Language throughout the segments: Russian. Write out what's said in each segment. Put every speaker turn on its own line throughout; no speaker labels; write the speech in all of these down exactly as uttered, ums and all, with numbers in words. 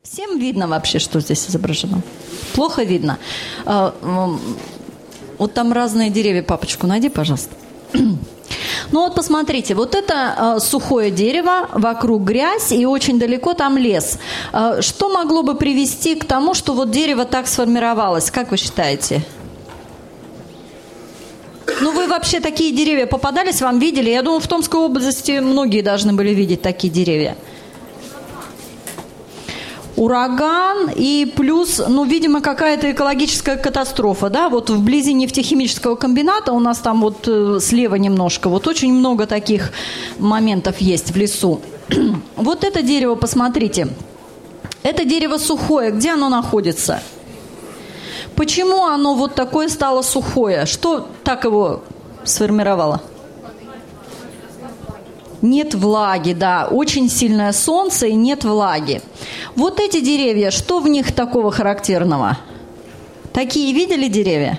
Всем видно вообще, что здесь изображено? Плохо видно. Вот там разные деревья. Папочку найди, пожалуйста. Ну вот посмотрите, вот это сухое дерево, вокруг грязь и очень далеко там лес. Что могло бы привести к тому, что вот дерево так сформировалось? Как вы считаете? Ну вы вообще такие деревья попадались, вам видели? Я думаю, в Томской области многие должны были видеть такие деревья. Ураган и плюс, ну, видимо, какая-то экологическая катастрофа, да, вот вблизи нефтехимического комбината, у нас там вот слева немножко, вот очень много таких моментов есть в лесу. Вот это дерево, посмотрите, это дерево сухое, где оно находится? Почему оно вот такое стало сухое? Что так его сформировало? Нет влаги, да, очень сильное солнце и нет влаги. Вот эти деревья, что в них такого характерного? Такие видели деревья?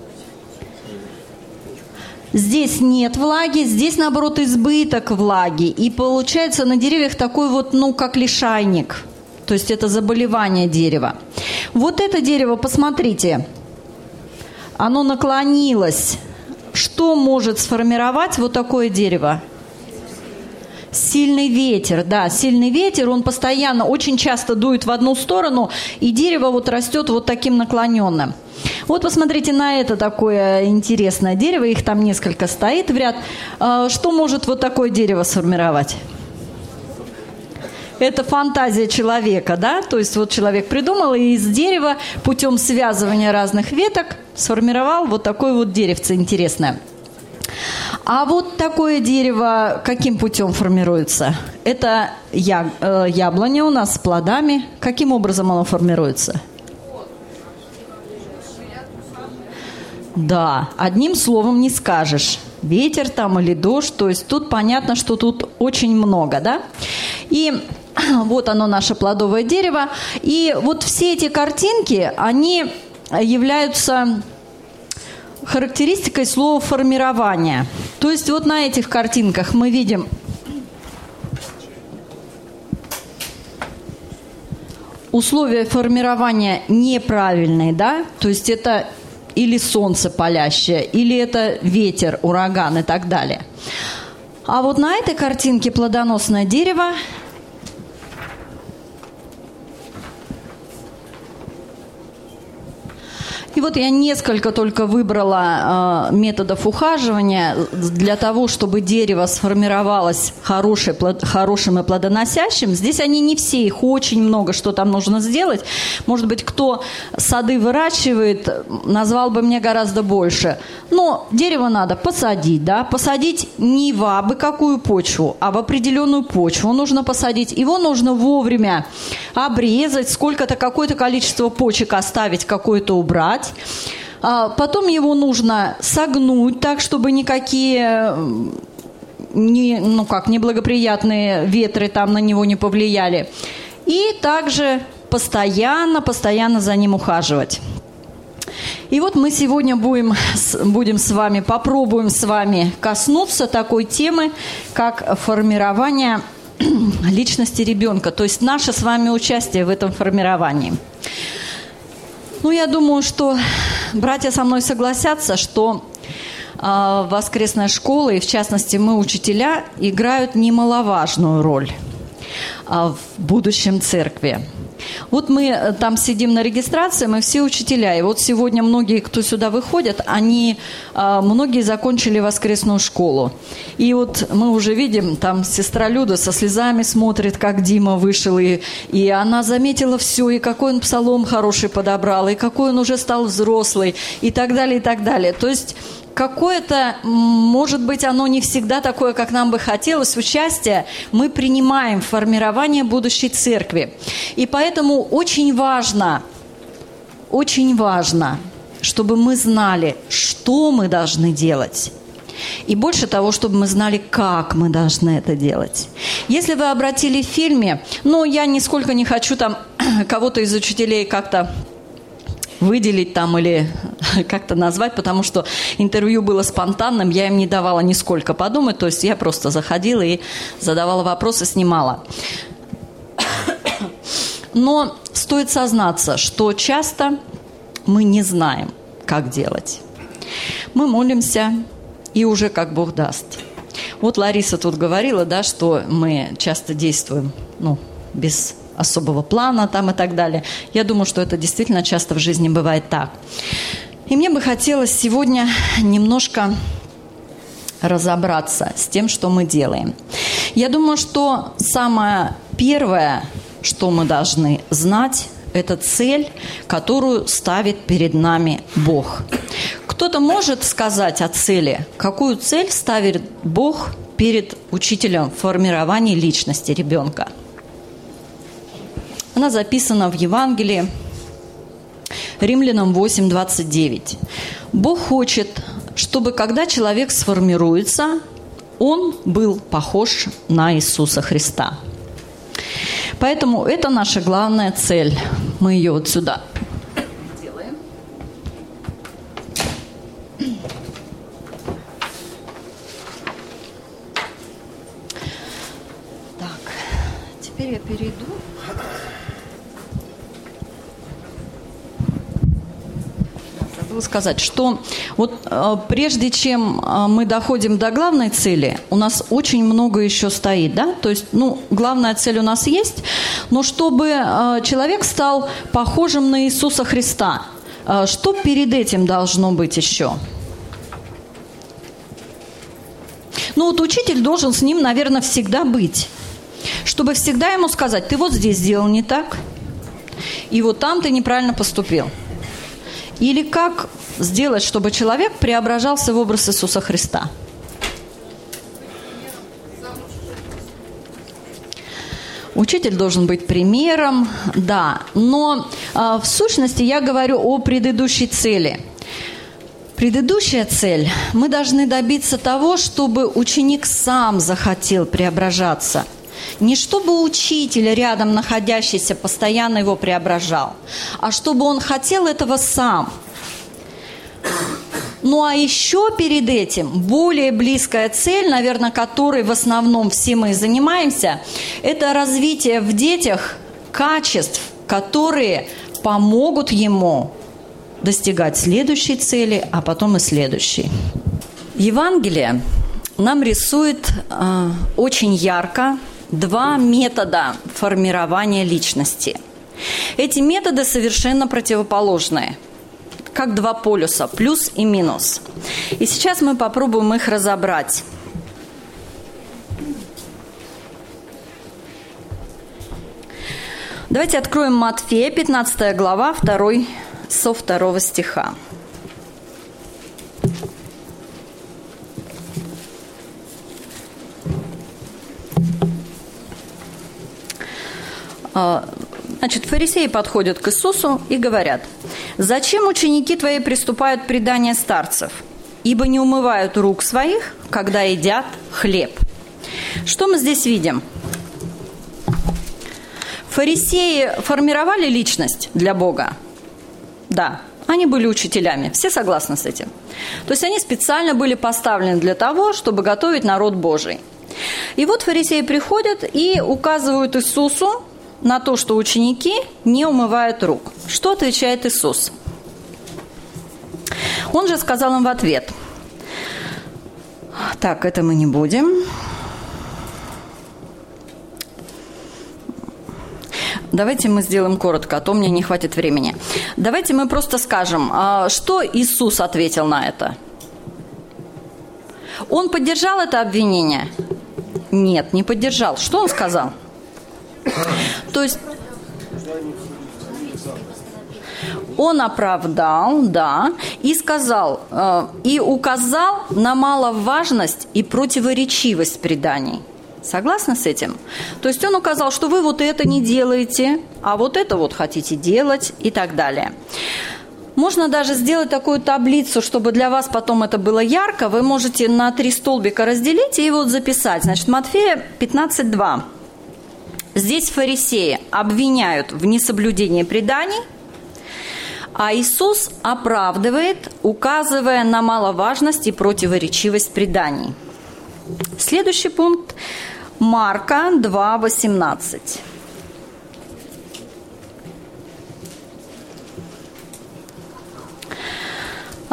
Здесь нет влаги, здесь, наоборот, избыток влаги. И получается на деревьях такой вот, ну, как лишайник. То есть это заболевание дерева. Вот это дерево, посмотрите, оно наклонилось. Что может сформировать вот такое дерево? Сильный ветер, да, сильный ветер, он постоянно, очень часто дует в одну сторону, и дерево вот растет вот таким наклоненным. Вот посмотрите на это такое интересное дерево, их там несколько стоит в ряд. Что может вот такое дерево сформировать? Это фантазия человека, да, то есть вот человек придумал и из дерева путем связывания разных веток сформировал вот такое вот деревце интересное. А вот такое дерево каким путем формируется? Это я, э, яблоня у нас с плодами. Каким образом оно формируется? Да, одним словом не скажешь. Ветер там или дождь. То есть тут понятно, что тут очень много, да? И вот оно, наше плодовое дерево. И вот все эти картинки, они являются характеристикой слова «формирование». То есть вот на этих картинках мы видим условия формирования неправильные, да? То есть это или солнце палящее, или это ветер, ураган и так далее. А вот на этой картинке плодоносное дерево. И вот я несколько только выбрала э, методов ухаживания для того, чтобы дерево сформировалось хорошее, плод, хорошим и плодоносящим. Здесь они не все, их очень много, что там нужно сделать. Может быть, кто сады выращивает, назвал бы мне гораздо больше. Но дерево надо посадить, да, посадить не в абы какую почву, а в определенную почву нужно посадить. Его нужно вовремя обрезать, сколько-то, какое-то количество почек оставить, какое-то убрать. Потом его нужно согнуть так, чтобы никакие не, ну как, неблагоприятные ветры там на него не повлияли. И также постоянно, постоянно за ним ухаживать. И вот мы сегодня будем, будем с вами, попробуем с вами коснуться такой темы, как формирование личности ребенка, то есть наше с вами участие в этом формировании. Ну, я думаю, что братья со мной согласятся, что э, воскресная школа, и в частности мы, учителя, играют немаловажную роль э, в будущем церкви. Вот мы там сидим на регистрации, мы все учителя. И вот сегодня многие, кто сюда выходят, они, многие закончили воскресную школу. И вот мы уже видим, там сестра Люда со слезами смотрит, как Дима вышел. И, и она заметила все, и какой он псалом хороший подобрал, и какой он уже стал взрослый, и так далее, и так далее. То есть какое-то, может быть, оно не всегда такое, как нам бы хотелось, участие мы принимаем в формировании будущей церкви. И поэтому очень важно, очень важно, чтобы мы знали, что мы должны делать. И больше того, чтобы мы знали, как мы должны это делать. Если вы обратили в фильме, ну, я нисколько не хочу там кого-то из учителей как-то выделить там или как-то назвать, потому что интервью было спонтанным, я им не давала нисколько подумать, то есть я просто заходила и задавала вопросы, снимала. Но стоит сознаться, что часто мы не знаем, как делать. Мы молимся, и уже как Бог даст. Вот Лариса тут говорила, да, что мы часто действуем, ну, без особого плана там и так далее. Я думаю, что это действительно часто в жизни бывает так. И мне бы хотелось сегодня немножко разобраться с тем, что мы делаем. Я думаю, что самое первое, что мы должны знать, это цель, которую ставит перед нами Бог. Кто-то может сказать о цели, какую цель ставит Бог перед учителем в формировании личности ребенка? Она записана в Евангелии, Римлянам восемь двадцать девять. Бог хочет, чтобы когда человек сформируется, он был похож на Иисуса Христа. Поэтому это наша главная цель. Мы ее вот сюда делаем. Так, теперь я перейду. Забыла сказать, что вот э, прежде чем э, мы доходим до главной цели, у нас очень много еще стоит, да? То есть, ну, главная цель у нас есть, но чтобы э, человек стал похожим на Иисуса Христа, э, что перед этим должно быть еще? Ну, вот учитель должен с ним, наверное, всегда быть, чтобы всегда ему сказать: ты вот здесь сделал не так, и вот там ты неправильно поступил. Или как сделать, чтобы человек преображался в образ Иисуса Христа? Учитель должен быть примером, да, но э, в сущности я говорю о предыдущей цели. Предыдущая цель – мы должны добиться того, чтобы ученик сам захотел преображаться. Не чтобы учитель, рядом находящийся, постоянно его преображал, а чтобы он хотел этого сам. Ну а еще перед этим более близкая цель, наверное, которой в основном все мы занимаемся, это развитие в детях качеств, которые помогут ему достигать следующей цели, а потом и следующей. Евангелие нам рисует э, очень ярко два метода формирования личности. Эти методы совершенно противоположные, как два полюса, плюс и минус. И сейчас мы попробуем их разобрать. Давайте откроем Матфея, пятнадцатая глава, второй, со второго стиха. Значит, фарисеи подходят к Иисусу и говорят: «Зачем ученики твои приступают к преданию старцев? Ибо не умывают рук своих, когда едят хлеб». Что мы здесь видим? Фарисеи формировали личность для Бога? Да, они были учителями. Все согласны с этим? То есть они специально были поставлены для того, чтобы готовить народ Божий. И вот фарисеи приходят и указывают Иисусу на то, что ученики не умывают рук. Что отвечает Иисус? Он же сказал им в ответ: так, это мы не будем. Давайте мы сделаем коротко, а то мне не хватит времени. Давайте мы просто скажем, что Иисус ответил на это. Он поддержал это обвинение? Нет, не поддержал. Что он сказал? То есть он оправдал, да, и сказал, э, и указал на маловажность и противоречивость преданий. Согласны с этим? То есть он указал, что вы вот это не делаете, а вот это вот хотите делать и так далее. Можно даже сделать такую таблицу, чтобы для вас потом это было ярко. Вы можете на три столбика разделить и вот записать. Значит, Матфея пятнадцать два. Здесь фарисеи обвиняют в несоблюдении преданий, а Иисус оправдывает, указывая на маловажность и противоречивость преданий. Следующий пункт – Марка два восемнадцать.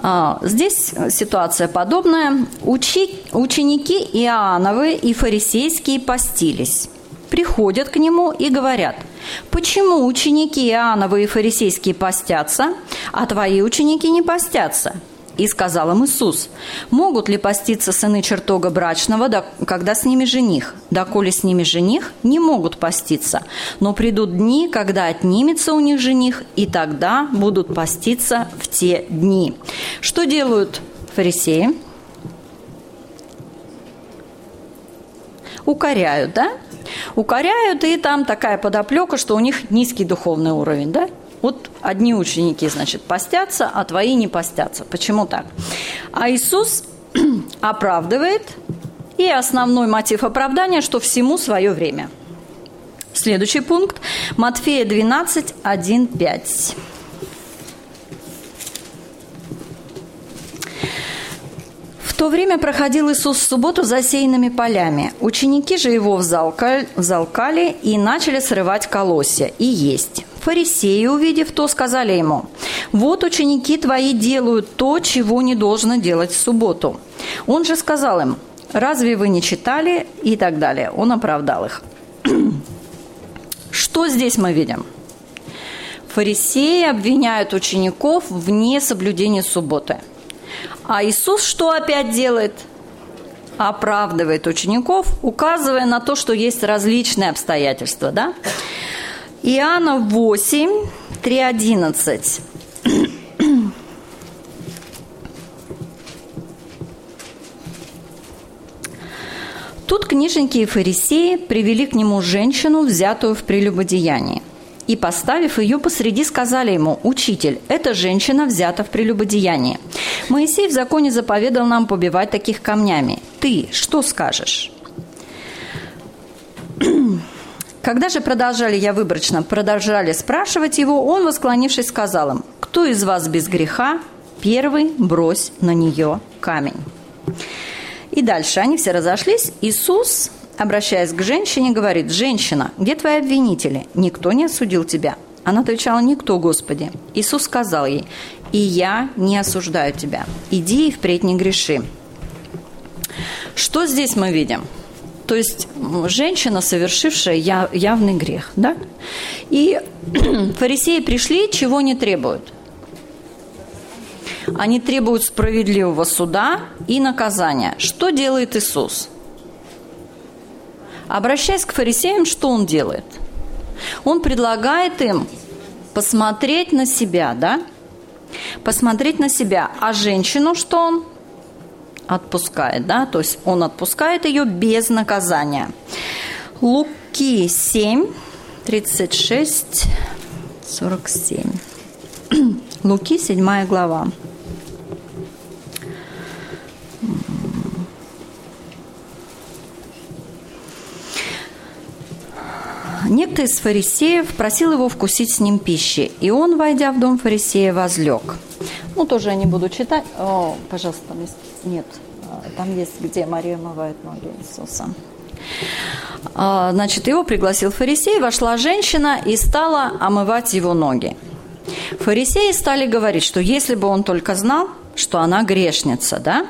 Здесь ситуация подобная. Учи, ученики Иоанновы и фарисейские постились. Приходят к нему и говорят: почему ученики Иоанновы и фарисейские постятся, а твои ученики не постятся? И сказал им Иисус: могут ли поститься сыны чертога брачного, когда с ними жених? Доколе с ними жених, не могут поститься. Но придут дни, когда отнимется у них жених, и тогда будут поститься в те дни. Что делают фарисеи? Укоряют, да? Укоряют, и там такая подоплека, что у них низкий духовный уровень, да? Вот одни ученики, значит, постятся, а твои не постятся. Почему так? А Иисус оправдывает, и основной мотив оправдания, что всему свое время. Следующий пункт. Матфея двенадцать, один, пять. В то время проходил Иисус в субботу засеянными полями. Ученики же его взалкали, взалкали и начали срывать колосья и есть. Фарисеи, увидев то, сказали ему: вот ученики твои делают то, чего не должно делать в субботу. Он же сказал им: разве вы не читали? И так далее. Он оправдал их. Что здесь мы видим? Фарисеи обвиняют учеников в несоблюдении субботы. А Иисус что опять делает? Оправдывает учеников, указывая на то, что есть различные обстоятельства, да? Иоанна восемь, три, одиннадцать. Тут книжники и фарисеи привели к нему женщину, взятую в прелюбодеянии. И, поставив ее посреди, сказали ему: «Учитель, эта женщина взята в прелюбодеянии. Моисей в законе заповедал нам побивать таких камнями. Ты что скажешь?» Когда же продолжали, я выборочно, продолжали спрашивать его, он, восклонившись, сказал им: «Кто из вас без греха, первый брось на нее камень». И дальше они все разошлись. Иисус, обращаясь к женщине, говорит: «Женщина, где твои обвинители? Никто не осудил тебя?» Она отвечала: «Никто, Господи». Иисус сказал ей: «И я не осуждаю тебя. Иди и впредь не греши». Что здесь мы видим? То есть женщина, совершившая явный грех, да? И фарисеи пришли, чего не требуют? Они требуют справедливого суда и наказания. Что делает Иисус? Обращаясь к фарисеям, что Он делает? Он предлагает им посмотреть на себя, да? Посмотреть на себя. А женщину что Он? Отпускает, да? То есть Он отпускает ее без наказания. Луки семь, тридцать шесть, сорок семь. Луки, седьмая глава. Некто из фарисеев просил его вкусить с ним пищи, и он, войдя в дом фарисея, возлег. Ну, тоже я не буду читать. О, пожалуйста, там есть... Нет, там есть, где Мария омывает ноги Иисуса. Значит, его пригласил фарисей, вошла женщина и стала омывать его ноги. Фарисеи стали говорить, что если бы он только знал, что она грешница, да?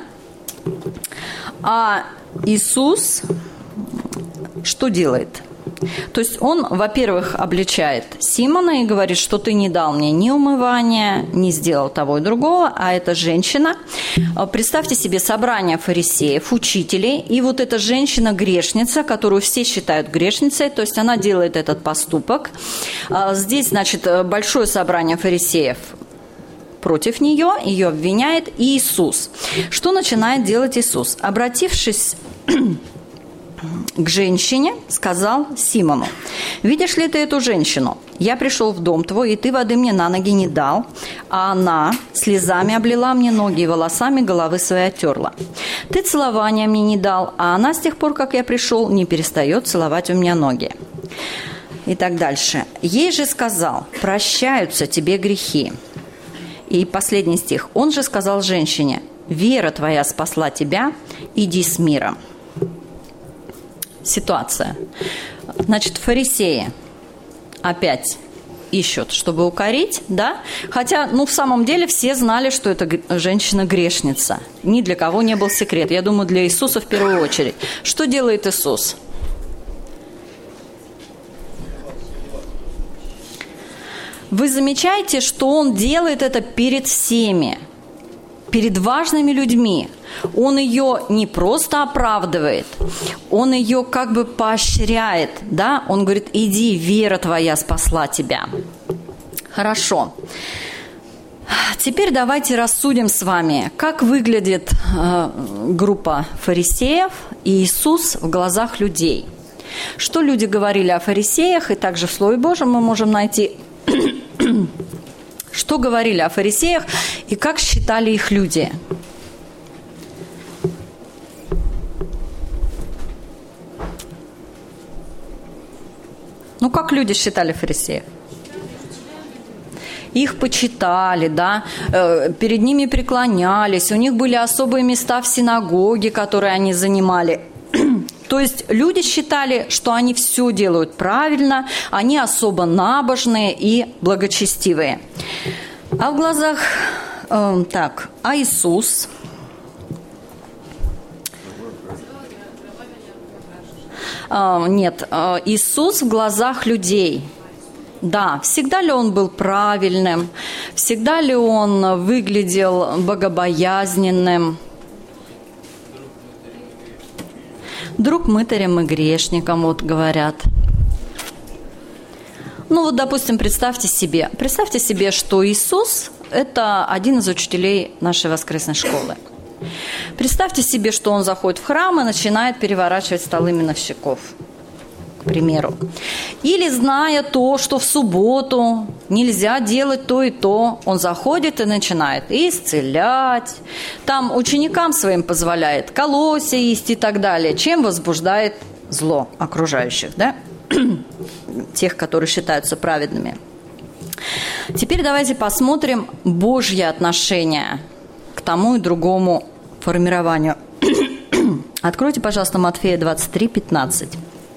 А Иисус что делает? То есть он, во-первых, обличает Симона и говорит, что ты не дал мне ни умывания, не сделал того и другого, а эта женщина, представьте себе собрание фарисеев, учителей, и вот эта женщина-грешница, которую все считают грешницей, то есть она делает этот поступок. Здесь, значит, большое собрание фарисеев против нее, ее обвиняет Иисус. Что начинает делать Иисус? Обратившись к женщине, сказал Симону: «Видишь ли ты эту женщину? Я пришел в дом твой, и ты воды мне на ноги не дал, а она слезами облила мне ноги и волосами головы своей оттерла. Ты целования мне не дал, а она с тех пор, как я пришел, не перестает целовать у меня ноги». И так дальше. «Ей же сказал: прощаются тебе грехи». И последний стих. «Он же сказал женщине: вера твоя спасла тебя, иди с миром». Ситуация. Значит, фарисеи опять ищут, чтобы укорить, да? Хотя, ну, в самом деле все знали, что эта женщина грешница. Ни для кого не был секрет. Я думаю, для Иисуса в первую очередь. Что делает Иисус? Вы замечаете, что Он делает это перед всеми, перед важными людьми. Он ее не просто оправдывает, Он ее как бы поощряет, да? Он говорит: иди, вера твоя спасла тебя. Хорошо. Теперь давайте рассудим с вами, как выглядит э, группа фарисеев и Иисус в глазах людей. Что люди говорили о фарисеях, и также в Слове Божьем мы можем найти, что говорили о фарисеях и как считали их люди. Ну, как люди считали фарисеев? Их почитали, да, перед ними преклонялись, у них были особые места в синагоге, которые они занимали. То есть люди считали, что они все делают правильно, они особо набожные и благочестивые. А в глазах, э, так, а Иисус... Нет, Иисус в глазах людей. Да, всегда ли Он был правильным? Всегда ли Он выглядел богобоязненным? Друг мытарям и грешникам, вот говорят. Ну вот, допустим, представьте себе, представьте себе, что Иисус – это один из учителей нашей воскресной школы. Представьте себе, что он заходит в храм и начинает переворачивать столы миновщиков, к примеру. Или, зная то, что в субботу нельзя делать то и то, он заходит и начинает исцелять, там ученикам своим позволяет колосья есть и так далее, чем возбуждает зло окружающих, да? Тех, которые считаются праведными. Теперь давайте посмотрим Божье отношение к тому и другому формированию. Откройте, пожалуйста, Матфея двадцать три, пятнадцать.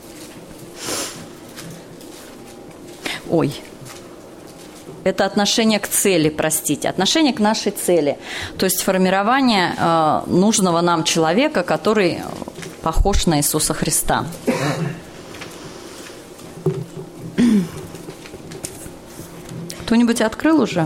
Ой, это отношение к цели, простите, отношение к нашей цели. То есть формирование э, нужного нам человека, который похож на Иисуса Христа. Кто-нибудь открыл уже?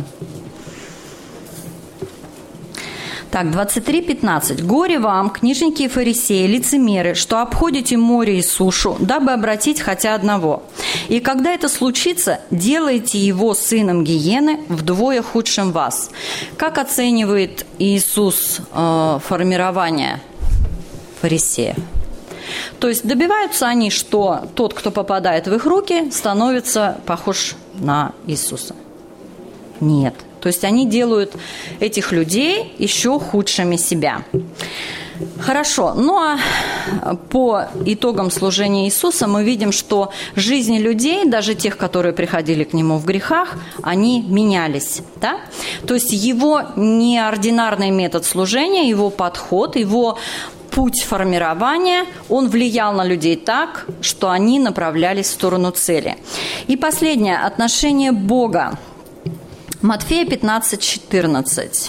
Так, двадцать три, пятнадцать. «Горе вам, книжники и фарисеи, лицемеры, что обходите море и сушу, дабы обратить хотя одного. И когда это случится, делайте его сыном гиены вдвое худшим вас». Как оценивает Иисус э, формирование фарисеев? То есть добиваются они, что тот, кто попадает в их руки, становится похож на Иисуса? Нет. То есть они делают этих людей еще худшими себя. Хорошо. Ну а по итогам служения Иисуса мы видим, что жизни людей, даже тех, которые приходили к Нему в грехах, они менялись. Да? То есть его неординарный метод служения, его подход, его путь формирования, он влиял на людей так, что они направлялись в сторону цели. И последнее. Отношение Бога. Матфея пятнадцать, четырнадцать.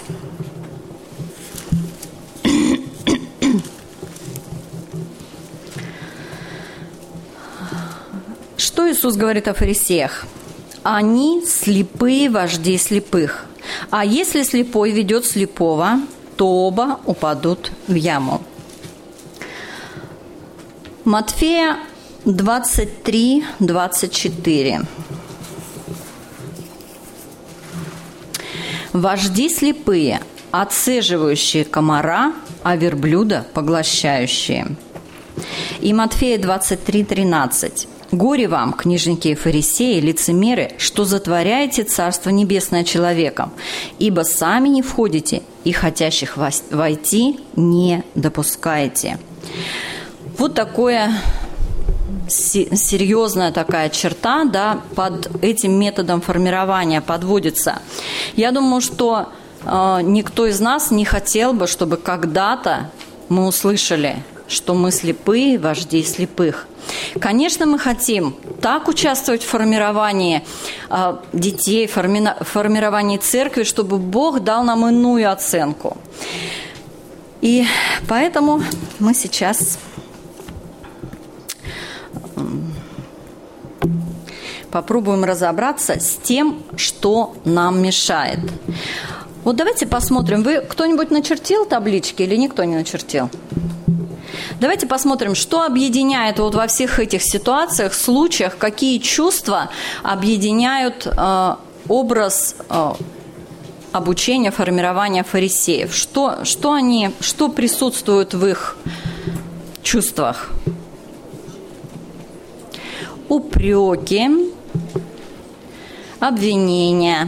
Что Иисус говорит о фарисеях? Они слепые вожди слепых. А если слепой ведет слепого, то оба упадут в яму. Матфея двадцать три, двадцать четыре. Вожди слепые, отцеживающие комара, а верблюда поглощающие. И Матфея двадцать три, тринадцать. «Горе вам, книжники и фарисеи, лицемеры, что затворяете Царство Небесное человеком, ибо сами не входите и хотящих войти не допускаете». Вот такое серьезная такая черта, да, под этим методом формирования подводится. Я думаю, что э, никто из нас не хотел бы, чтобы когда-то мы услышали что мы слепые вожди слепых. Конечно, мы хотим так участвовать в формировании э, детей, форми- формировании церкви, чтобы Бог дал нам иную оценку. И поэтому мы сейчас попробуем разобраться с тем, что нам мешает. Вот давайте посмотрим. Вы кто-нибудь начертил таблички или никто не начертил? Давайте посмотрим, что объединяет вот во всех этих ситуациях, случаях, какие чувства объединяют э, образ э, обучения, формирования фарисеев. Что, что, они, что присутствует в их чувствах? Упреки, обвинения,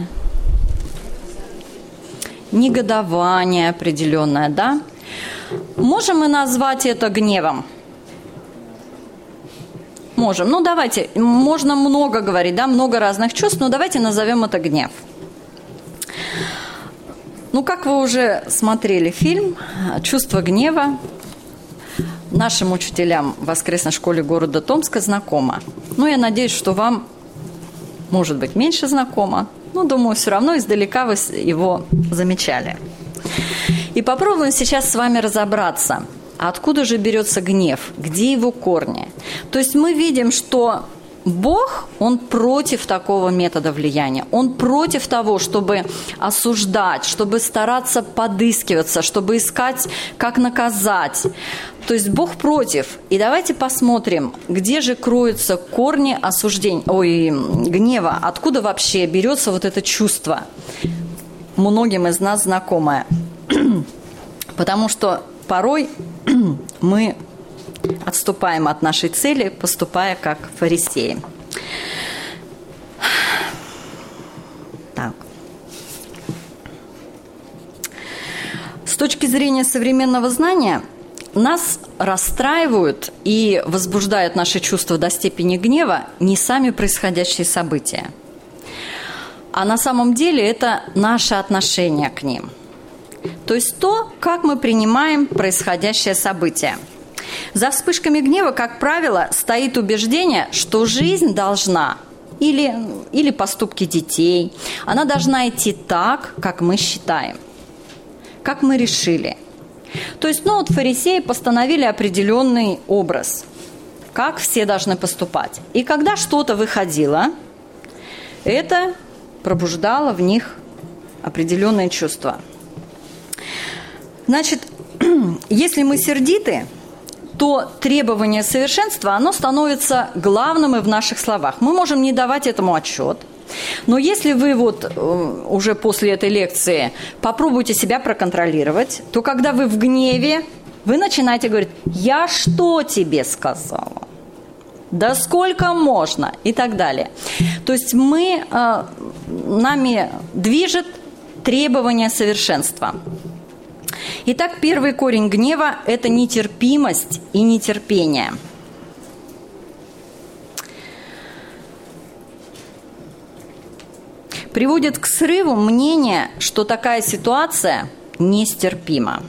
негодование определенное, да? Можем мы назвать это гневом? Можем. Ну, давайте, можно много говорить, да, много разных чувств, но давайте назовем это гнев. Ну, как вы уже смотрели фильм «Чувство гнева», нашим учителям в воскресной школе города Томска знакомо. Ну, я надеюсь, что вам, может быть, меньше знакомо, но, думаю, все равно издалека вы его замечали. И попробуем сейчас с вами разобраться, откуда же берется гнев, где его корни. То есть мы видим, что Бог, Он против такого метода влияния. Он против того, чтобы осуждать, чтобы стараться подыскиваться, чтобы искать, как наказать. То есть Бог против. И давайте посмотрим, где же кроются корни осуждения, ой, гнева, откуда вообще берется вот это чувство, многим из нас знакомое. Потому что порой мы отступаем от нашей цели, поступая как фарисеи. Так. С точки зрения современного знания, нас расстраивают и возбуждают наши чувства до степени гнева не сами происходящие события, а на самом деле это наше отношение к ним. То есть то, как мы принимаем происходящее событие. За вспышками гнева, как правило, стоит убеждение, что жизнь должна, или, или поступки детей, она должна идти так, как мы считаем, как мы решили. То есть, ну вот фарисеи постановили определенный образ, как все должны поступать. И когда что-то выходило, это пробуждало в них определенные чувства. Значит, если мы сердиты, то требование совершенства, оно становится главным и в наших словах. Мы можем не давать этому отчет, но если вы вот уже после этой лекции попробуйте себя проконтролировать, то когда вы в гневе, вы начинаете говорить: «Я что тебе сказала? Да сколько можно?» и так далее. То есть мы, нами движет требование совершенства. Итак, первый корень гнева – это нетерпимость и нетерпение. Приводит к срыву мнение, что такая ситуация нестерпима.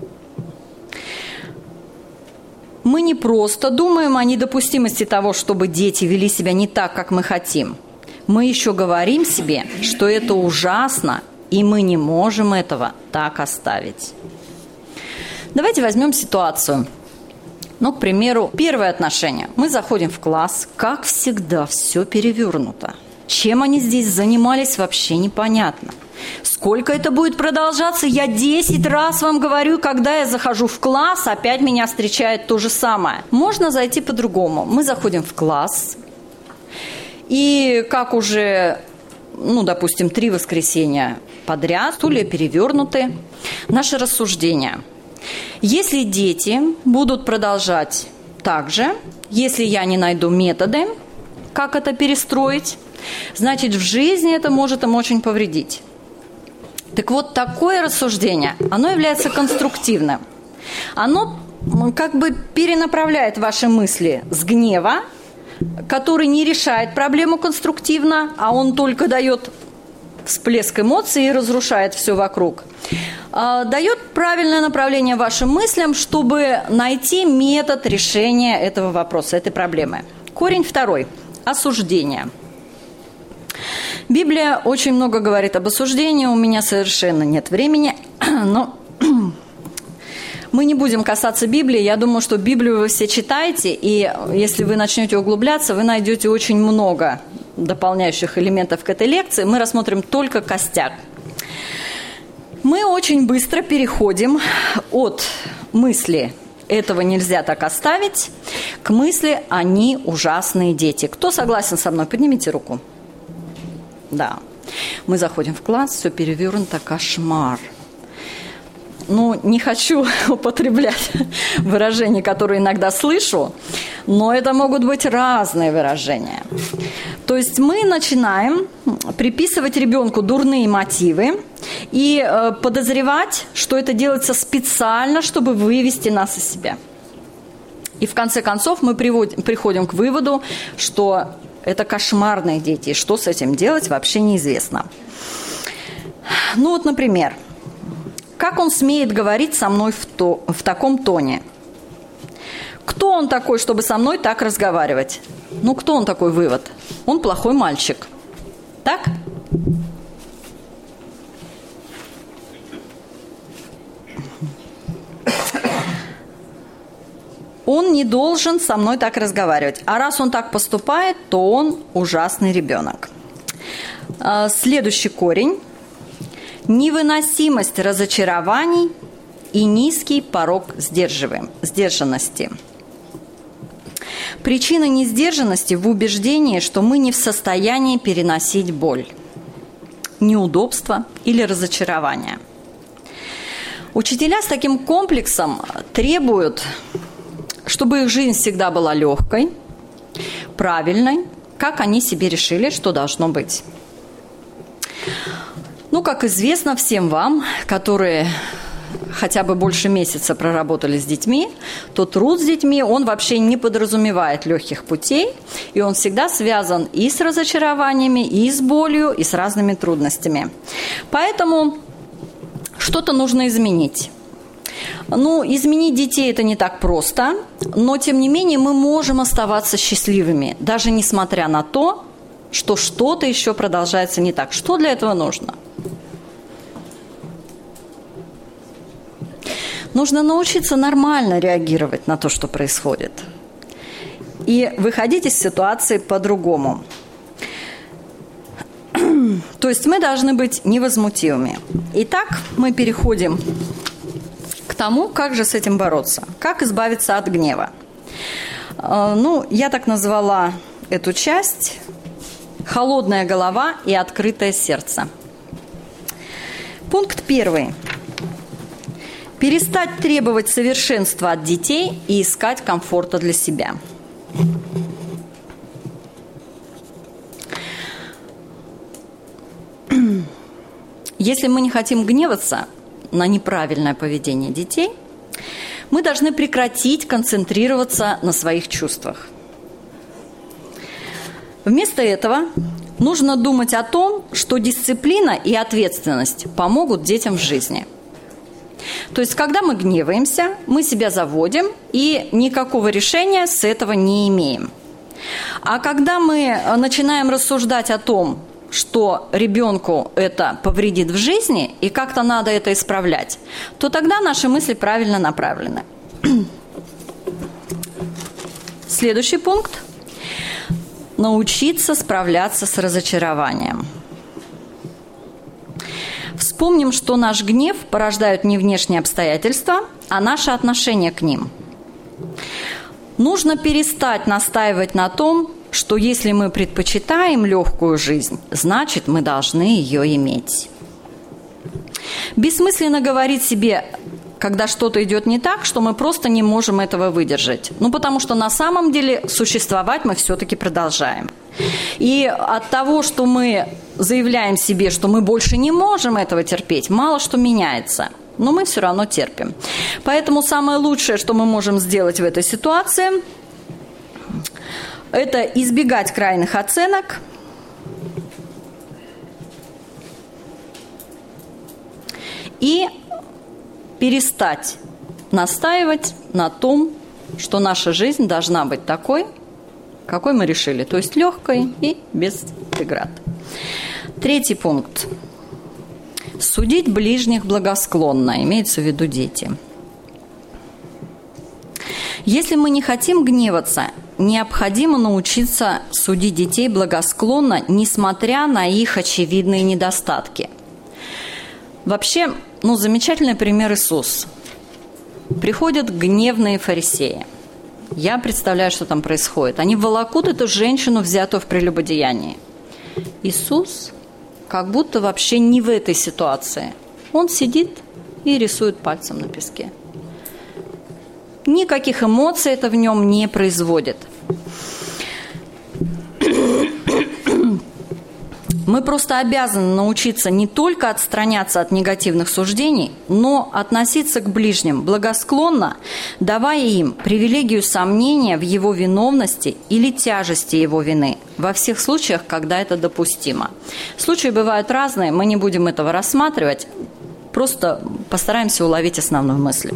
Мы не просто думаем о недопустимости того, чтобы дети вели себя не так, как мы хотим. Мы еще говорим себе, что это ужасно, и мы не можем этого так оставить. Давайте возьмем ситуацию. Ну, к примеру, первое отношение. Мы заходим в класс, как всегда, все перевернуто. Чем они здесь занимались, вообще непонятно. Сколько это будет продолжаться? Я десять раз вам говорю, когда я захожу в класс, опять меня встречает то же самое. Можно зайти по-другому. Мы заходим в класс, и как уже, ну, допустим, три воскресенья подряд, стулья перевернуты. Наше рассуждение. Если дети будут продолжать так же, если я не найду методы, как это перестроить, значит, в жизни это может им очень повредить. Так вот, такое рассуждение, оно является конструктивным. Оно как бы перенаправляет ваши мысли с гнева, который не решает проблему конструктивно, а он только дает всплеск эмоций и разрушает все вокруг. Дает правильное направление вашим мыслям, чтобы найти метод решения этого вопроса, этой проблемы. Корень второй – осуждение. Библия очень много говорит об осуждении, у меня совершенно нет времени, но мы не будем касаться Библии. Я думаю, что Библию вы все читаете, и если вы начнете углубляться, вы найдете очень много дополняющих элементов к этой лекции. Мы рассмотрим только костяк. Мы очень быстро переходим от мысли «этого нельзя так оставить» к мысли «они ужасные дети». Кто согласен со мной? Поднимите руку. Да. Мы заходим в класс, все перевернуто, кошмар. Ну, не хочу употреблять выражения, которые иногда слышу, но это могут быть разные выражения. То есть мы начинаем приписывать ребенку дурные мотивы и э, подозревать, что это делается специально, чтобы вывести нас из себя. И в конце концов мы приводим, приходим к выводу, что это кошмарные дети, и что с этим делать, вообще неизвестно. Ну вот, например, как он смеет говорить со мной в, то, в таком тоне? Кто он такой, чтобы со мной так разговаривать? Ну, кто он такой, вывод? Он плохой мальчик. Так? Он не должен со мной так разговаривать. А раз он так поступает, то он ужасный ребенок. Следующий корень. Невыносимость разочарований и низкий порог сдержанности. Причина несдержанности в убеждении, что мы не в состоянии переносить боль, неудобства или разочарования. Учителя с таким комплексом требуют, чтобы их жизнь всегда была легкой, правильной, как они себе решили, что должно быть. Ну, как известно всем вам, которые хотя бы больше месяца проработали с детьми, то труд с детьми, он вообще не подразумевает легких путей, и он всегда связан и с разочарованиями, и с болью, и с разными трудностями. Поэтому что-то нужно изменить. Ну, изменить детей – это не так просто, но, тем не менее, мы можем оставаться счастливыми, даже несмотря на то, что что-то еще продолжается не так. Что для этого нужно? Нужно научиться нормально реагировать на то, что происходит. И выходить из ситуации по-другому. То есть мы должны быть невозмутимыми. Итак, мы переходим к тому, как же с этим бороться. Как избавиться от гнева. Ну, я так назвала эту часть «Холодная голова и открытое сердце». Пункт первый. Перестать требовать совершенства от детей и искать комфорта для себя. Если мы не хотим гневаться на неправильное поведение детей, мы должны прекратить концентрироваться на своих чувствах. Вместо этого нужно думать о том, что дисциплина и ответственность помогут детям в жизни. То есть, когда мы гневаемся, мы себя заводим и никакого решения с этого не имеем. А когда мы начинаем рассуждать о том, что ребенку это повредит в жизни и как-то надо это исправлять, то тогда наши мысли правильно направлены. Следующий пункт. Научиться справляться с разочарованием. Вспомним, что наш гнев порождают не внешние обстоятельства, а наше отношение к ним. Нужно перестать настаивать на том, что если мы предпочитаем легкую жизнь, значит, мы должны ее иметь. Бессмысленно говорить себе, когда что-то идет не так, что мы просто не можем этого выдержать. Ну, потому что на самом деле существовать мы все-таки продолжаем. И от того, что мы заявляем себе, что мы больше не можем этого терпеть, мало что меняется. Но мы все равно терпим. Поэтому самое лучшее, что мы можем сделать в этой ситуации, это избегать крайних оценок и перестать настаивать на том, что наша жизнь должна быть такой, какой мы решили, то есть легкой и без преград. Третий пункт. Судить ближних благосклонно, имеется в виду дети. Если мы не хотим гневаться, необходимо научиться судить детей благосклонно, несмотря на их очевидные недостатки. Вообще, ну, замечательный пример Иисус. Приходят гневные фарисеи. Я представляю, что там происходит. Они волокут эту женщину, взятую в прелюбодеянии. Иисус как будто вообще не в этой ситуации. Он сидит и рисует пальцем на песке. Никаких эмоций это в нем не производит. Мы просто обязаны научиться не только отстраняться от негативных суждений, но относиться к ближним благосклонно, давая им привилегию сомнения в его виновности или тяжести его вины, во всех случаях, когда это допустимо. Случаи бывают разные, мы не будем этого рассматривать, просто постараемся уловить основную мысль.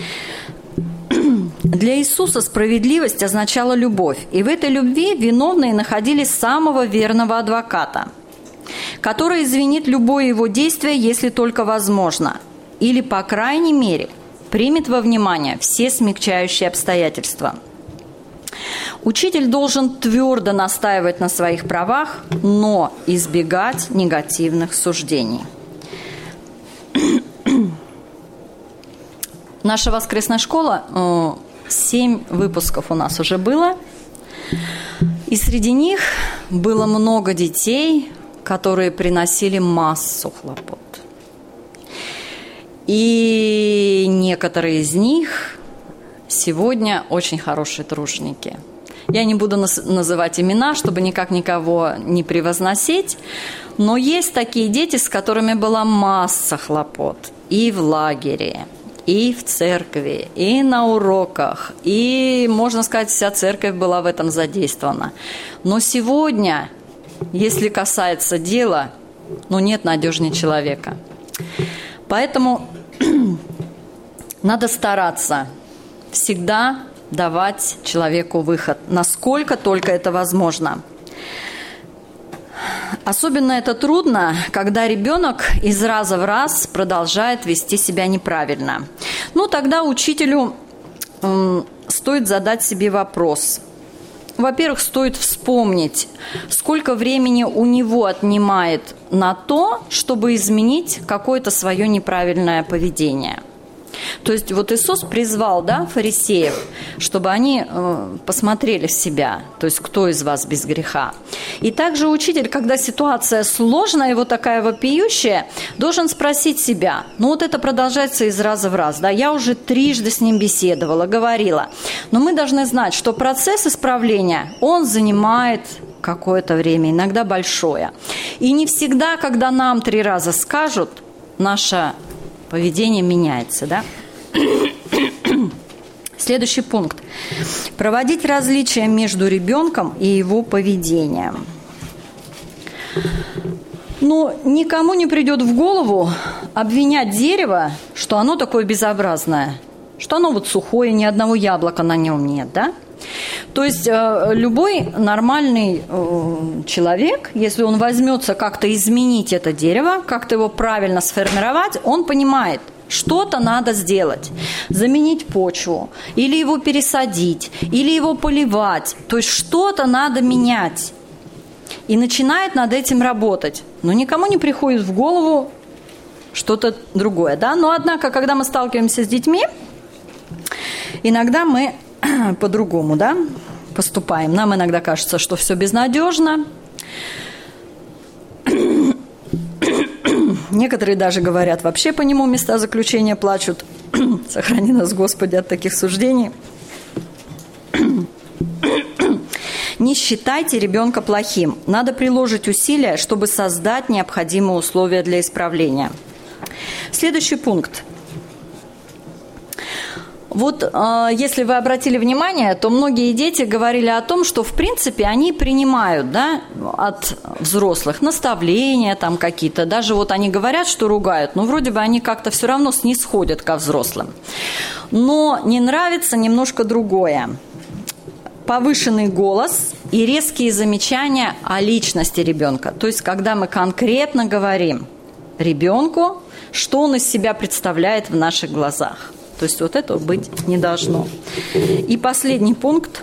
Для Иисуса справедливость означала любовь, и в этой любви виновные находили самого верного адвоката, который извинит любое его действие, если только возможно, или, по крайней мере, примет во внимание все смягчающие обстоятельства. Учитель должен твердо настаивать на своих правах, но избегать негативных суждений. Наша воскресная школа, семь выпусков у нас уже было, и среди них было много детей, которые приносили массу хлопот. И некоторые из них сегодня очень хорошие труженики. Я не буду называть имена, чтобы никак никого не превозносить, но есть такие дети, с которыми была масса хлопот и в лагере, и в церкви, и на уроках, и, можно сказать, вся церковь была в этом задействована. Но сегодня, если касается дела, ну, нет надежнее человека. Поэтому надо стараться всегда давать человеку выход, насколько только это возможно. Особенно это трудно, когда ребенок из раза в раз продолжает вести себя неправильно. Ну, тогда учителю э, стоит задать себе вопрос. Во-первых, стоит вспомнить, сколько времени у него отнимает на то, чтобы изменить какое-то свое неправильное поведение. То есть вот Иисус призвал, да, фарисеев, чтобы они э, посмотрели в себя, то есть кто из вас без греха. И также учитель, когда ситуация сложная и вот такая вопиющая, должен спросить себя, ну вот это продолжается из раза в раз, да, я уже трижды с ним беседовала, говорила, но мы должны знать, что процесс исправления, он занимает какое-то время, иногда большое. И не всегда, когда нам три раза скажут, наша поведение меняется, да? Следующий пункт. Проводить различия между ребенком и его поведением. Но никому не придет в голову обвинять дерево, что оно такое безобразное, что оно вот сухое, ни одного яблока на нем нет, да? То есть э, любой нормальный э, человек, если он возьмется как-то изменить это дерево, как-то его правильно сформировать, он понимает, что-то надо сделать, заменить почву, или его пересадить, или его поливать, то есть что-то надо менять. И начинает над этим работать. Но никому не приходит в голову что-то другое, да? Но однако, когда мы сталкиваемся с детьми, иногда мы по-другому, да, поступаем. Нам иногда кажется, что все безнадежно. Некоторые даже говорят, вообще по нему места заключения плачут. Сохрани нас, Господи, от таких суждений. Не считайте ребенка плохим. Надо приложить усилия, чтобы создать необходимые условия для исправления. Следующий пункт. Вот э, если вы обратили внимание, то многие дети говорили о том, что в принципе они принимают, да, от взрослых наставления там какие-то. Даже вот они говорят, что ругают, но вроде бы они как-то все равно снисходят ко взрослым. Но не нравится немножко другое. Повышенный голос и резкие замечания о личности ребенка. То есть когда мы конкретно говорим ребенку, что он из себя представляет в наших глазах. То есть вот этого быть не должно. И последний пункт.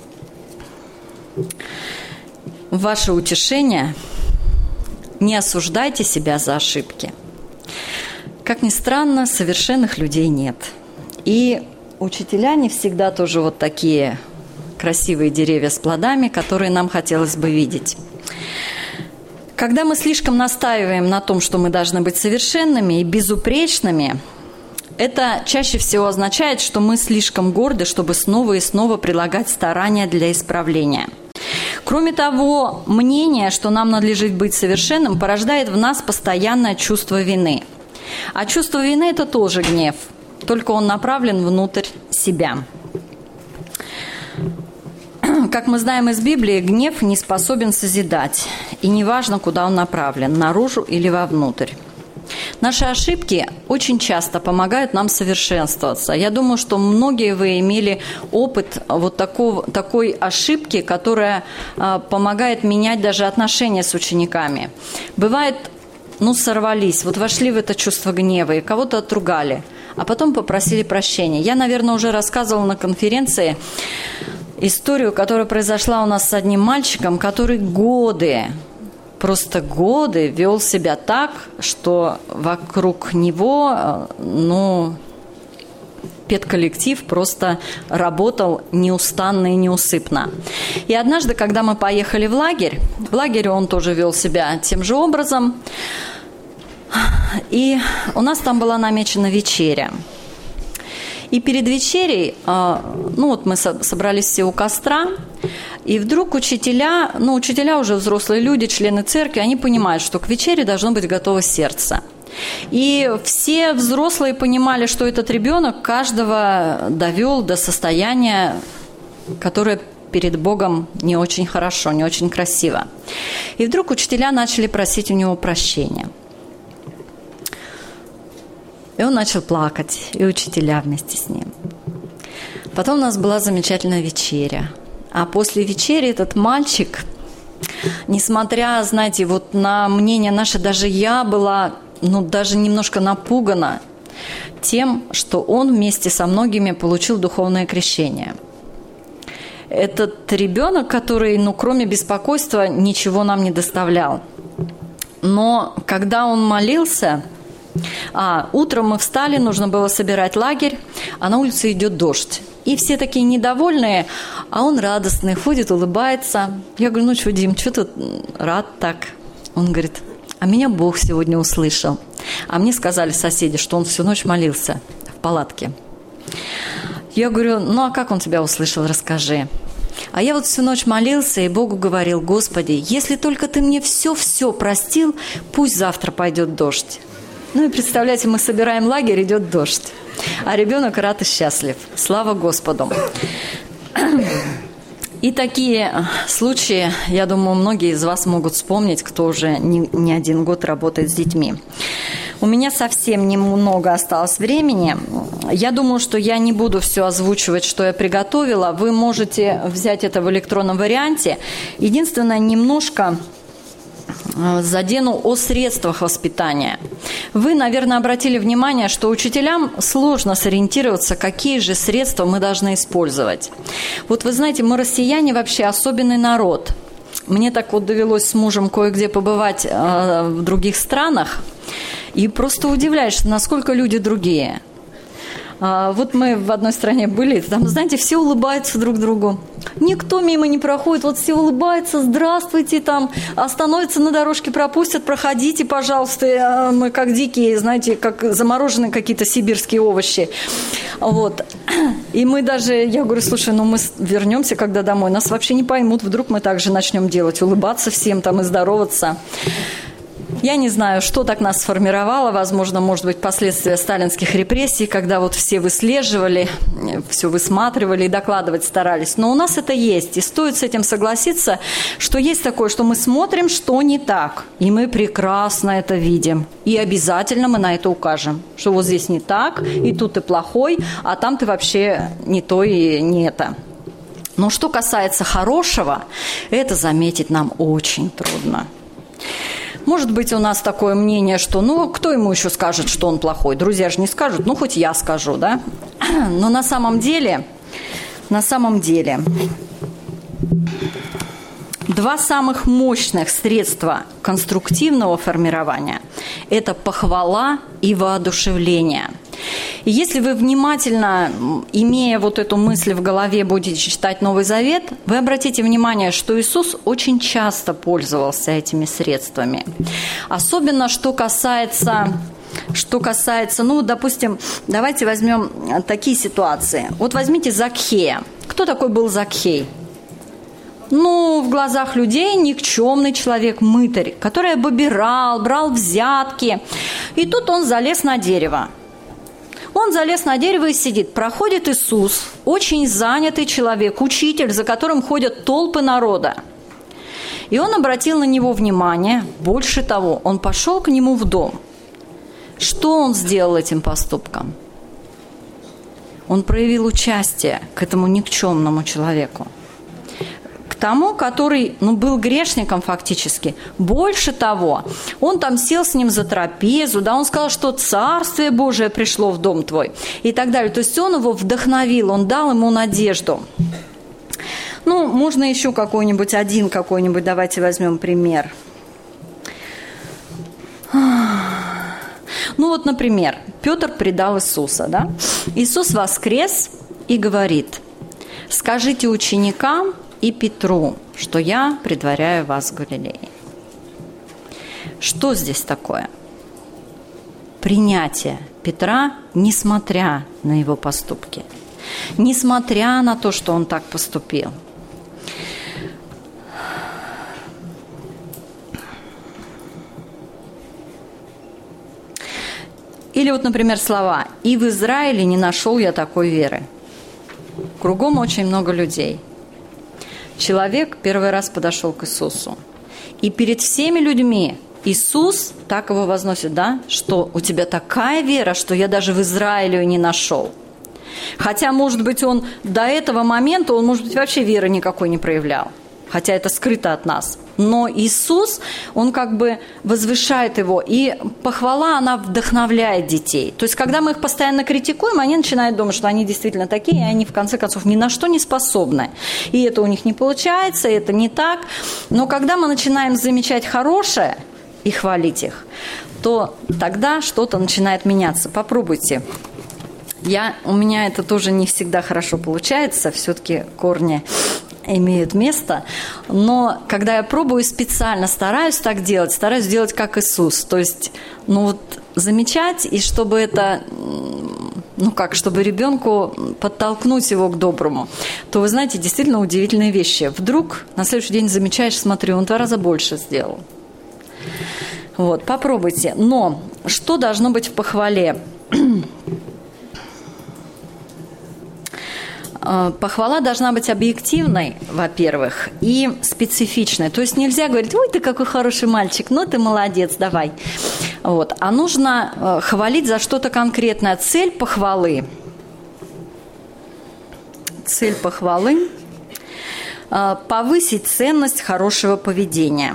Ваше утешение: не осуждайте себя за ошибки. Как ни странно, совершенных людей нет. И учителя не всегда тоже вот такие красивые деревья с плодами, которые нам хотелось бы видеть. Когда мы слишком настаиваем на том, что мы должны быть совершенными и безупречными, это чаще всего означает, что мы слишком горды, чтобы снова и снова прилагать старания для исправления. Кроме того, мнение, что нам надлежит быть совершенным, порождает в нас постоянное чувство вины. А чувство вины – это тоже гнев, только он направлен внутрь себя. Как мы знаем из Библии, гнев не способен созидать, и неважно, куда он направлен – наружу или вовнутрь. Наши ошибки очень часто помогают нам совершенствоваться. Я думаю, что многие вы имели опыт вот такого, такой ошибки, которая а, помогает менять даже отношения с учениками. Бывает, ну, сорвались, вот вошли в это чувство гнева и кого-то отругали, а потом попросили прощения. Я, наверное, уже рассказывала на конференции историю, которая произошла у нас с одним мальчиком, который годы... Просто годы вел себя так, что вокруг него, ну, педколлектив просто работал неустанно и неусыпно. И однажды, когда мы поехали в лагерь, в лагере он тоже вел себя тем же образом, и у нас там была намечена вечеря. И перед вечерей, ну вот мы собрались все у костра, и вдруг учителя, ну учителя уже взрослые люди, члены церкви, они понимают, что к вечере должно быть готово сердце. И все взрослые понимали, что этот ребенок каждого довел до состояния, которое перед Богом не очень хорошо, не очень красиво. И вдруг учителя начали просить у него прощения. И он начал плакать, и учителя вместе с ним. Потом у нас была замечательная вечеря. А после вечери этот мальчик, несмотря, знаете, вот на мнение наше, даже я была, ну, даже немножко напугана тем, что он вместе со многими получил духовное крещение. Этот ребенок, который, ну, кроме беспокойства, ничего нам не доставлял. Но когда он молился... А, утром мы встали, нужно было собирать лагерь, а на улице идет дождь. И все такие недовольные, а он радостный, ходит, улыбается. Я говорю, ну что, Дим, что ты рад так? Он говорит, а меня Бог сегодня услышал. А мне сказали соседи, что он всю ночь молился в палатке. Я говорю, ну а как он тебя услышал, расскажи. А я вот всю ночь молился и Богу говорил, Господи, если только ты мне все-все простил, пусть завтра пойдет дождь. Ну и представляете, мы собираем лагерь, идет дождь, а ребенок рад и счастлив. Слава Господу. И такие случаи, я думаю, многие из вас могут вспомнить, кто уже не, не один год работает с детьми. У меня совсем немного осталось времени. Я думаю, что я не буду все озвучивать, что я приготовила. Вы можете взять это в электронном варианте. Единственное, немножко... задену о средствах воспитания. Вы, наверное, обратили внимание, что учителям сложно сориентироваться, какие же средства мы должны использовать. Вот вы знаете, мы, россияне, вообще особенный народ. Мне так вот довелось с мужем кое-где побывать э, в других странах, и просто удивляешься, насколько люди другие. Вот мы в одной стране были, там, знаете, все улыбаются друг другу. Никто мимо не проходит, вот все улыбаются, здравствуйте, там, остановятся на дорожке, пропустят, проходите, пожалуйста. Мы как дикие, знаете, как замороженные какие-то сибирские овощи. Вот. И мы даже, я говорю, слушай, ну мы вернемся, когда домой, нас вообще не поймут, вдруг мы так же начнем делать, улыбаться всем там и здороваться. Я не знаю, что так нас сформировало, возможно, может быть, последствия сталинских репрессий, когда вот все выслеживали, все высматривали и докладывать старались. Но у нас это есть, и стоит с этим согласиться, что есть такое, что мы смотрим, что не так, и мы прекрасно это видим. И обязательно мы на это укажем, что вот здесь не так, и тут ты плохой, а там ты вообще не то и не это. Но что касается хорошего, это заметить нам очень трудно. Может быть, у нас такое мнение, что, ну, кто ему еще скажет, что он плохой? Друзья же не скажут, ну, хоть я скажу, да? Но на самом деле, на самом деле, два самых мощных средства конструктивного формирования – это похвала и воодушевление. И если вы внимательно, имея вот эту мысль в голове, будете читать Новый Завет, вы обратите внимание, что Иисус очень часто пользовался этими средствами. Особенно, что касается, что касается, ну, допустим, давайте возьмем такие ситуации. Вот возьмите Закхея. Кто такой был Закхей? Ну, в глазах людей никчемный человек, мытарь, который обобирал, брал взятки. И тут он залез на дерево. Он залез на дерево и сидит. Проходит Иисус, очень занятый человек, учитель, за которым ходят толпы народа. И он обратил на него внимание. Больше того, он пошел к нему в дом. Что он сделал этим поступком? Он проявил участие к этому никчемному человеку. Тому, который, ну, был грешником фактически. Больше того, он там сел с ним за трапезу, да, он сказал, что Царствие Божие пришло в дом твой и так далее. То есть он его вдохновил, он дал ему надежду. Ну, можно еще какой-нибудь один, какой-нибудь, давайте возьмем пример. Ну вот, например, Петр предал Иисуса, да? Иисус воскрес и говорит: скажите ученикам и Петру, что я предваряю вас в Галилее. Что здесь такое? Принятие Петра, несмотря на его поступки, несмотря на то, что он так поступил. Или вот, например, слова: «И в Израиле не нашел я такой веры». Кругом очень много людей. Человек первый раз подошел к Иисусу. И перед всеми людьми Иисус так его возносит, да, что у тебя такая вера, что я даже в Израиле ее не нашел. Хотя, может быть, он до этого момента, он, может быть, вообще веры никакой не проявлял. Хотя это скрыто от нас. Но Иисус, он как бы возвышает его. И похвала, она вдохновляет детей. То есть, когда мы их постоянно критикуем, они начинают думать, что они действительно такие, и они, в конце концов, ни на что не способны. И это у них не получается, и это не так. Но когда мы начинаем замечать хорошее и хвалить их, то тогда что-то начинает меняться. Попробуйте. Я, у меня это тоже не всегда хорошо получается. Все-таки корни имеют место, но когда я пробую, специально стараюсь так делать, стараюсь делать как Иисус, то есть, ну вот, замечать, и чтобы это, ну как, чтобы ребенку подтолкнуть его к доброму, то, вы знаете, действительно удивительные вещи. Вдруг на следующий день замечаешь, смотри, он в два раза больше сделал. Вот, попробуйте. Но что должно быть в похвале? Похвала должна быть объективной, во-первых, и специфичной. То есть нельзя говорить: ой, ты какой хороший мальчик, ну ты молодец, давай. Вот. А нужно хвалить за что-то конкретное. Цель похвалы. Цель похвалы – повысить ценность хорошего поведения.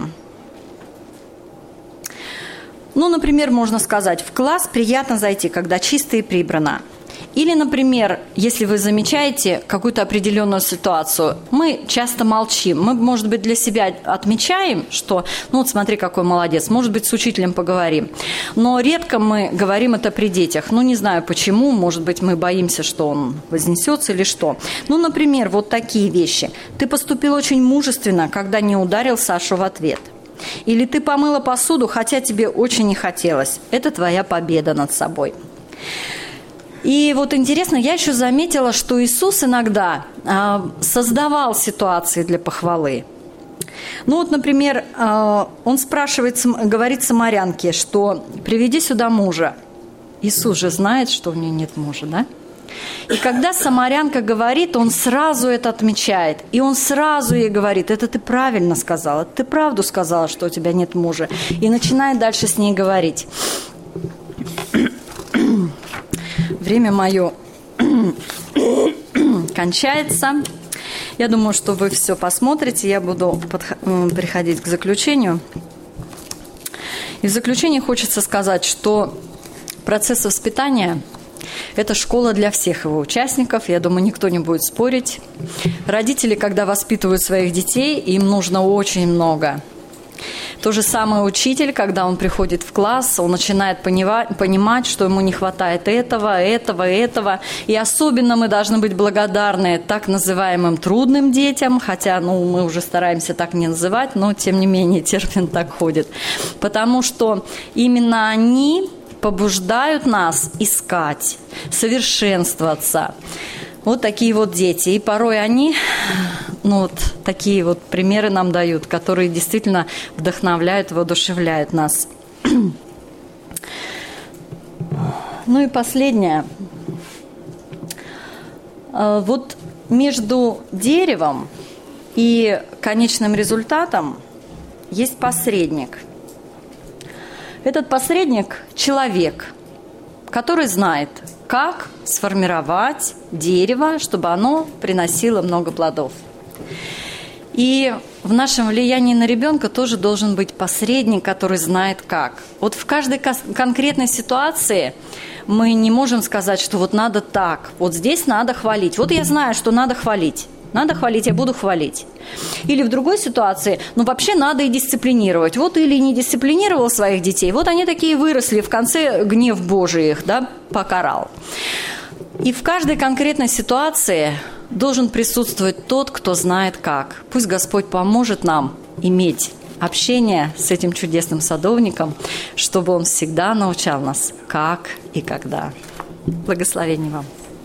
Ну, например, можно сказать: в класс приятно зайти, когда чисто и прибрано. Или, например, если вы замечаете какую-то определенную ситуацию, мы часто молчим. Мы, может быть, для себя отмечаем, что, ну вот смотри, какой молодец, может быть, с учителем поговорим. Но редко мы говорим это при детях. Ну, не знаю почему, может быть, мы боимся, что он вознесется или что. Ну, например, вот такие вещи. Ты поступил очень мужественно, когда не ударил Сашу в ответ. Или ты помыла посуду, хотя тебе очень не хотелось. Это твоя победа над собой. И вот интересно, я еще заметила, что Иисус иногда э, создавал ситуации для похвалы. Ну вот, например, он спрашивает, говорит самарянке, что «приведи сюда мужа». Иисус же знает, что у нее нет мужа, да? И когда самарянка говорит, он сразу это отмечает. И он сразу ей говорит: это ты правильно сказала, ты правду сказала, что у тебя нет мужа. И начинает дальше с ней говорить. Время мое кончается. Я думаю, что вы все посмотрите. Я буду подх- приходить к заключению. И в заключение хочется сказать, что процесс воспитания – это школа для всех его участников. Я думаю, никто не будет спорить. Родители, когда воспитывают своих детей, им нужно очень много. То же самое учитель, когда он приходит в класс, он начинает понимать, что ему не хватает этого, этого, этого. И особенно мы должны быть благодарны так называемым трудным детям, хотя ну, мы уже стараемся так не называть, но тем не менее термин так ходит. Потому что именно они побуждают нас искать, совершенствоваться. Вот такие вот дети. И порой они, ну вот такие вот примеры нам дают, которые действительно вдохновляют, воодушевляют нас. Ну и последнее. Вот между деревом и конечным результатом есть посредник. Этот посредник – человек, который знает, как сформировать дерево, чтобы оно приносило много плодов. И в нашем влиянии на ребенка тоже должен быть посредник, который знает как. Вот в каждой конкретной ситуации мы не можем сказать, что вот надо так, вот здесь надо хвалить. Вот я знаю, что надо хвалить. Надо хвалить, я буду хвалить. Или в другой ситуации, ну вообще надо и дисциплинировать. Вот или не дисциплинировал своих детей, вот они такие выросли, в конце гнев Божий их, да, покарал. И в каждой конкретной ситуации должен присутствовать тот, кто знает как. Пусть Господь поможет нам иметь общение с этим чудесным садовником, чтобы он всегда научал нас, как и когда. Благословения вам.